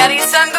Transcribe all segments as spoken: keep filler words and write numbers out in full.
Gary Sandhu,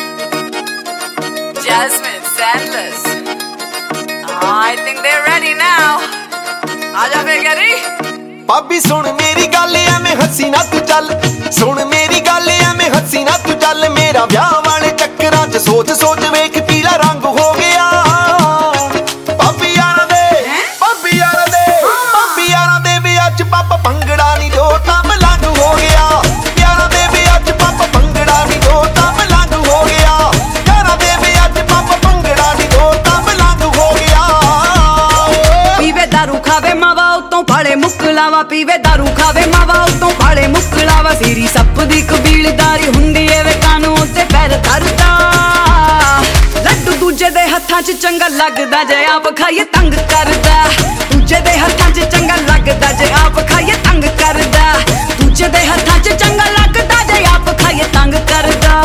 Jasmine, Sandless. Oh, I think they're ready now. Aaja fe Gary. ਭਾਬੀ ਸੁਣ ਮੇਰੀ ਗੱਲ ਐਵੇਂ ਹੱਸੀ ਨਾ ਤੂੰ ਚੱਲ, ਸੁਣ ਮੇਰੀ ਗੱਲ ਐਵੇਂ ਹੱਸੀ ਨਾ ਤੂੰ ਚੱਲ। ਮੇਰਾ ਵਿਆਹ ਵਾਲੇ ਚੱਕਰਾਂ 'ਚ ਸੋਚ ਸੋਚ ਵੇਖ ਪੀਲਾ ਰੰਗ ਹੋ ਗਿਆ। ਭਾਬੀ ਯਾਰਾਂ ਦੇ ਭਾਬੀ ਯਾਰਾਂ ਦੇ ਭਾਬੀ ਯਾਰਾਂ ਦੇ ਵਿਆਹ 'ਚ ਪਾਪਾ ਭੰਗੜਾ ਨਹੀਂ ਦੋ ਤਾਂ ਮਲੰਗ ਹੋ ਗਿਆ। ਯਾਰਾਂ ਦੇ ਵਿਆਹ 'ਚ ਪਾਪਾ ਭੰਗੜਾ ਨਹੀਂ ਦੋ ਤਾਂ ਮਲੰਗ ਹੋ ਗਿਆ। ਯਾਰਾਂ ਦੇ ਵਿਆਹ 'ਚ ਪਾਪਾ ਭੰਗੜਾ ਨਹੀਂ ਦੋ ਤਾਂ ਮਲੰਗ ਹੋ ਗਿਆ। ਪੀਵੇ ਦਾਰੂ ਖਾਵੇ ਮਾਵਾ ਉਤੋਂ ਫਾੜੇ ਮੁਕਲਾਵਾ, ਪੀਵੇ ਦਾਰੂ ਖਾਵੇ ਮਾਵਾ ਉਤੋਂ ਫਾੜੇ ਮੁਕਲਾਵਾ। ਸੀਰੀ ਸੱਪ ਦੀ ਕਬੀਲਦਾਰੀ ਹੁੰਦੀ ਏ ਵੇ ਕਾਨੂੰ ਉੱਤੇ ਪੈਰ ਧਰਦਾ। ਲੱਡੂ ਦੂਜੇ ਦੇ ਹੱਥਾਂ 'ਚ ਚੰਗਾ ਲੱਗਦਾ ਜੇ ਆਪ ਖਾਈਏ ਤੰਗ ਕਰਦਾ। ਦੂਜੇ ਦੇ ਹੱਥਾਂ 'ਚ ਚੰਗਾ ਲੱਗਦਾ ਜੇ ਆਪ ਖਾਈਏ ਤੰਗ ਕਰਦਾ। ਦੂਜੇ ਦੇ ਹੱਥਾਂ 'ਚ ਚੰਗਾ ਲੱਗਦਾ ਜੇ ਆਪ ਖਾਈਏ ਤੰਗ ਕਰਦਾ।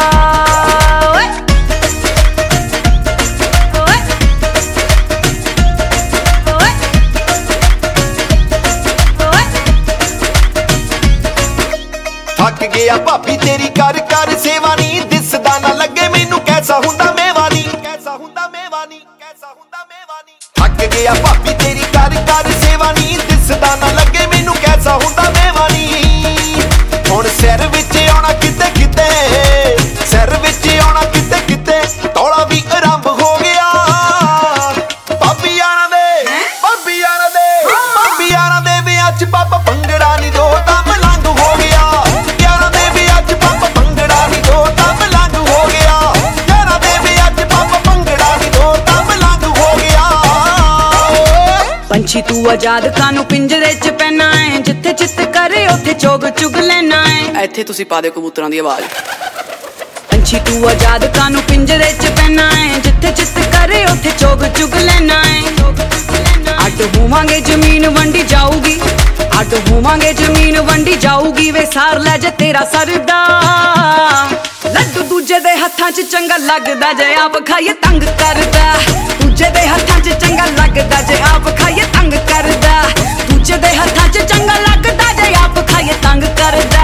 ਥੱਕ ਗਿਆ ਭਾਬੀ ਤੇਰੀ ਕਰ ਕਰ ਸੇਵਾ ਨੀ, ਦਿਸਦਾ ਨਾ ਲੱਗੇ ਮੈਨੂੰ ਕੈਸਾ ਹੁੰਦਾ ਮੇਵਾ ਨੀ, ਕੈਸਾ ਹੁੰਦਾ ਮੇਵਾ ਨੀ, ਕੈਸਾ ਹੁੰਦਾ ਮੇਵਾ ਨੀ। ਥੱਕ ਗਿਆ ਭਾਬੀ ਤੇਰੀ ਕਰ ਕਰ ਸੇਵਾ ਨੀ, ਦਿਸਦਾ ਨਾ ਲੱਗੇ ਮੈਨੂੰ ਕੈਸਾ ਹੁੰਦਾ ਮੇਵਾ ਨੀ। ਹੁਣ ਸਿਰ ਵਿੱਚ ਆਉਣਾ ਕਿਤੇ ਕਿਤੇ, ਸਿਰ ਵਿੱਚ ਆਉਣਾ ਕਿਤੇ ਕਿਤੇ, ਤੌਲਾ ਵੀ ਆਰੰਭ ਹੋ ਗਿਆ। ਭਾਬੀ ਯਾਰਾਂ ਦੇ ਭਾਬੀ ਯਾਰਾਂ ਦੇ ਭਾਬੀ ਯਾਰਾਂ ਦੇ ਵਿਆਹ 'ਚ ਪਾਪਾ ਭੰਗੜਾ ਨਹੀਂ ਦੋ ਤਾਂ ਮਲੰਗ ਹੋ ਗਿਆ। ਪੰਛੀ ਤੂੰ ਆਜ਼ਾਦ ਕਾਨੂੰ ਪਿੰਜਰੇ 'ਚ ਪੈਣਾ ਏ, ਜਿੱਥੇ ਚਿੱਤ ਕਰੇ ਉੱਥੇ ਚੋਗ ਚੁਗ ਲੈਣਾ ਏ। ਇੱਥੇ ਤੁਸੀਂ ਪਾ ਦਿਓ ਕਬੂਤਰਾਂ ਦੀ ਆਵਾਜ਼। ਪੰਛੀ ਤੂੰ ਆਜ਼ਾਦ ਕਾਨੂੰ ਪਿੰਜਰੇ 'ਚ ਪੈਣਾ ਏ, ਜਿੱਥੇ ਚਿੱਤ ਕਰੇ ਉੱਥੇ ਚੋਗ ਚੁਗ ਲੈਣਾ ਏ। ਅੱਡ ਹੋਵਾਂਗੇ ਜ਼ਮੀਨ ਵੰਡੀ ਜਾਊਗੀ, ਅੱਡ ਹੋਵਾਂਗੇ ਜ਼ਮੀਨ ਵੰਡੀ ਜਾਊਗੀ। ਵੇ ਸਾਰ ਲੈ ਜੇ ਤੇਰਾ ਸਰਦਾ। ਲੱਡੂ ਦੂਜੇ ਦੇ ਹੱਥਾਂ 'ਚ ਚੰਗਾ ਲੱਗਦਾ ਜੇ ਆਪ ਖਾਈਏ ਤੰਗ ਕਰਦਾ। ਦੂਜੇ ਦੇ ਹੱਥਾਂ 'ਚ ਚੰਗਾ ਲੱਗਦਾ ਜੇ ਆਪ ਖਾਈਏ ਤੰਗ ਕਰਦਾ। ਦੂਜੇ ਦੇ ਹੱਥਾਂ 'ਚ ਚੰਗਾ ਲੱਗਦਾ ਜੇ ਆਪ ਖਾਈਏ ਤੰਗ ਕਰਦਾ।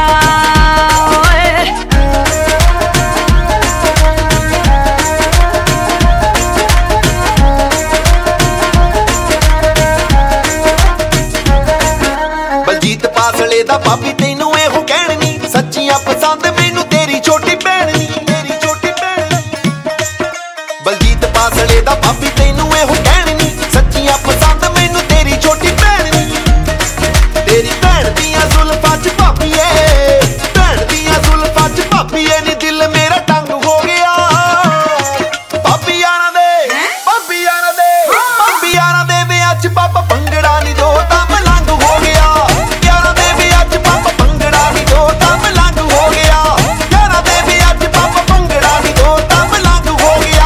ਬਲਜੀਤ ਪਾਸਲੇ ਦਾ ਭਾਬੀ ਤੈਨੂੰ ਇਹੋ ਕਹਿਣ ਨੀ, ਸੱਚੀਆਂ ਪਸੰਦ ਮੈਨੂੰ ਤੇਰੀ ਛੋਟੀ ਭੈਣ ਨੀ, ਤੇਰੀ ਛੋਟੀ ਭੈਣ ਨੀ। ਬਲਜੀਤ ਪਾਸਲੇ ਦਾ ਭਾਬੀ ਤੈਨੂੰ ਇਹੋ ਕਹਿਣ ਨੀ, ਸੱਚੀਆਂ ਪਸੰਦ ਮੈਨੂੰ ਤੇਰੀ ਛੋਟੀ ਭੈਣ ਨੀ। ਤੇਰੀ ਭੈਣ ਦੀਆਂ ਜ਼ੁਲਫਾਂ 'ਚ ਭਾਬੀਏ, ਭੈਣ ਦੀਆਂ ਜ਼ੁਲਫਾਂ 'ਚ ਭਾਬੀਏ ਨੀ ਦਿਲ ਮੇਰਾ ਟੰਗ ਹੋ ਗਿਆ। ਭਾਬੀ ਯਾਰਾਂ ਦੇ ਭਾਬੀ ਯਾਰਾਂ ਦੇ ਭਾਬੀ ਯਾਰਾਂ ਦੇ ਵਿਆਹ 'ਚ ਪਾਪਾ ਭੰਗੜਾ ਨੀ ਦੋ ਤਾਂ ਮਲੰਗ ਹੋ ਗਿਆ। ਯਾਰਾਂ ਦੇ ਵਿਆਹ 'ਚ ਪਾਪਾ ਭੰਗੜਾ ਨੀ ਦੋ ਤਾਂ ਮਲੰਗ ਹੋ ਗਿਆ। ਯਾਰਾਂ ਦੇ ਵਿਆਹ 'ਚ ਪਾਪਾ ਭੰਗੜਾ ਨੀ ਦੋ ਤਾਂ ਮਲੰਗ ਹੋ ਗਿਆ।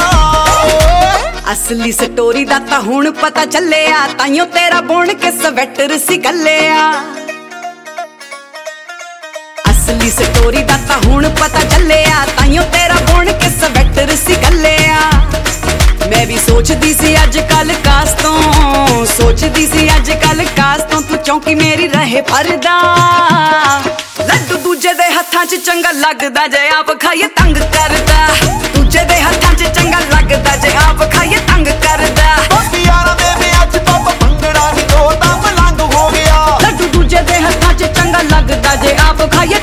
ਅਸਲੀ ਸਟੋਰੀ ਦਾ ਤਾਂ ਹੁਣ ਪਤਾ ਚੱਲਿਆ, ਤਾਈਓ ਤੇਰਾ ਬੁਣ ਕੇ ਸਵੈਟਰ ਸੀ ਕੱਲਿਆ। ਅਸਲੀ ਸਟੋਰੀ ਦਾ ਤਾਂ ਹੁਣ ਪਤਾ ਚੱਲਿਆ, ਤਾਈਓ ਤੇਰਾ ਬੁਣ ਕੇ ਸਵੈਟਰ ਸੀ ਕੱਲਿਆ। ਮੈਂ ਵੀ ਸੋਚਦੀ ਸੀ ਅੱਜ ਕੱਲ ਕਾਸ ਤੋਂ, ਸੋਚਦੀ ਸੀ ਅੱਜ ਕੱਲ ਕਾਸ ਤੋਂ ਤੂੰ ਚੌਂਕੀ ਮੇਰੀ ਰਹੇ ਪਰਦਾ। ਲੱਡੂ ਦੂਜੇ ਦੇ ਹੱਥਾਂ 'ਚ ਚੰਗਾ ਲੱਗਦਾ ਜੇ ਆਪ ਖਾਈਏ ਤੰਗ ਕਰਦਾ। ਦੂਜੇ ਦੇ ਹੱਥਾਂ 'ਚ ਚੰਗਾ ਲੱਗਦਾ ਜੇ ਆਪ ਖਾਈਏ ਤੰਗ ਕਰਦਾ। ਭਾਬੀ ਯਾਰਾਂ ਦੇ ਵਿਆਹ 'ਚ ਪਾਪਾ ਭੰਗੜਾ ਨਹੀਂ ਦੋ ਤਾਂ ਮਲੰਗ ਹੋ ਗਿਆ। ਲੱਡੂ ਦੂਜੇ ਦੇ ਹੱਥਾਂ 'ਚ ਚੰਗਾ ਲੱਗਦਾ ਜੇ ਆਪ ਖਾਈਏ